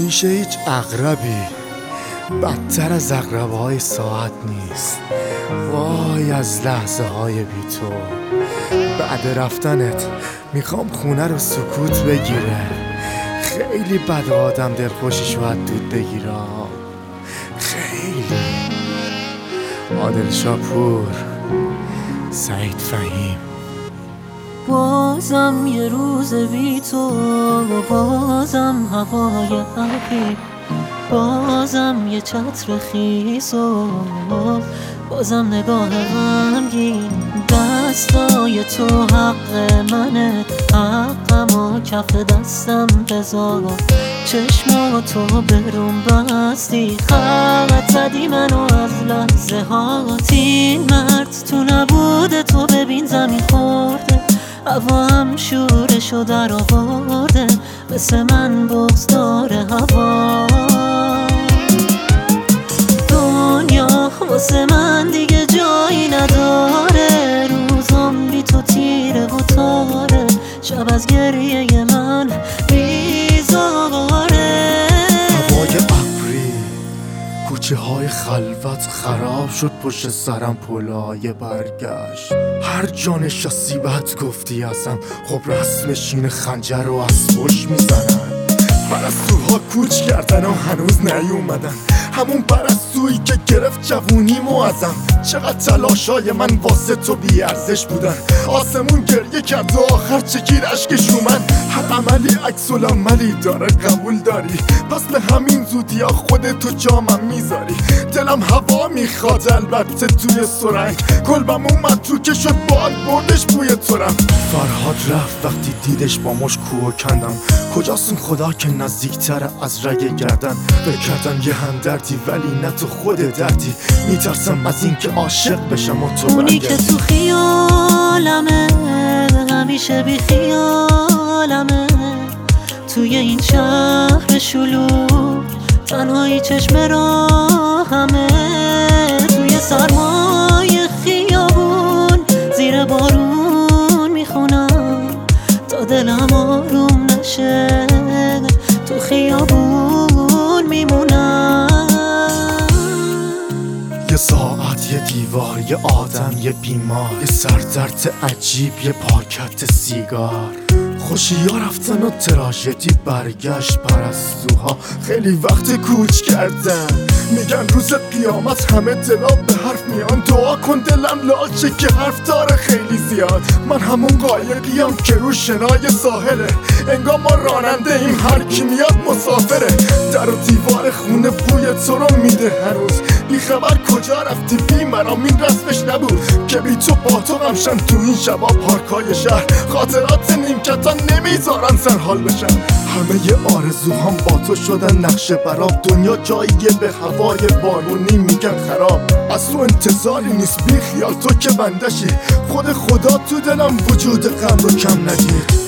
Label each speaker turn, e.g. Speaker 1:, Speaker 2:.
Speaker 1: همیشه هیچ عقربی بدتر از عقرب‌های ساعت نیست. وای از لحظه های بی تو. بعد رفتنت میخوام خونه رو سکوت بگیره. خیلی بد آدم دلخوشیشو از دود بگیره. خیلی. عادل شاپور، سعید فهیم.
Speaker 2: بازم یه روز بی تو، بازم هوای ابری، بازم یه چتر خیس و بازم نگاه غمگین. دستای تو حق منه، حقمو کف دستم بذار. چشماتو برون بستی، خط زدی منو از لحظه هات. این مرد تو نبوده، تو ببین زمین خورده، هوا هم شورشو در آورده، مثل من بغض داره هوا. دنیا واسه من دیگه جایی نداره، روزام بی تو تیره و تاره، شب از گریه من بیزاره.
Speaker 1: هوای ابری، کوچه های خلوت، خراب شد پشت سرم پلهای برگشت. هر جا نشستی بهت گفتی ازم، خب رسمش اینه خنجر رو از پشت میزنن. پرستوها کوچ کردن و هنوز نیومدن، همون پرستویی که گرفت جوونیمو ازم. چقدر تلاشای من واسه تو بی ارزش بودن، آسمون گریه کرد و آخر چکید اشکش رو من. هر عملی عکس العملی داره، قبول داری؟ پس به همین زودی ها خودتو جامم میذاری. دلم هوا میخواد البته توی سرنگ، کلبم اومد تو که شد باد بردش بوی ترم. فرهاد رفت وقتی دیدش با مش کوه کندم. کجاست اون خدا که نزدیکتر از رگ گردن؟ بکردم یه همدردی ولی نه تو خود دردی. میترسم از این که عاشق بشم و تو
Speaker 2: اونی که تو خیالمه، همیشه بی خیالمه. توی این شهر شلوغ تنهایی چشم راهمه. توی سرمای خیابون زیر بارون میخونم تا دلم آروم نشه، تو خیابون میمونم.
Speaker 1: یه ساعت، یه دیوار، یه آدم، یه بیمار، یه سردرد عجیب، یه پاکت سیگار. خوشی‌ها رفتن و تراژدی برگشت. پرستوها خیلی وقت کوچ کردن، میگن روز قیامت همه دلا به حرف میان. دعا کن دلم لاشه که حرف داره خیلی زیاد. من همون قایقیم که رو شنای ساحله، انگار ما راننده ایم، هر کی میاد مسافره. در و دیوار خونه بوی تو رو میده هنوز، بی خبر کجا رفتی بی منام. این رسمش نبود که بی تو با تو غمشن تو این شبا پارکای شهر. خاطرات نیمکتان نمیذارن سر حال بشن. همه ی آرزوهام با تو شدن نقشه براب. دنیا جاییه به هوای بارونی میگن خراب. از تو انتظاری نیست بی خیال تو که بندشی، خود خدا تو دلم وجود غم رو کم ندید.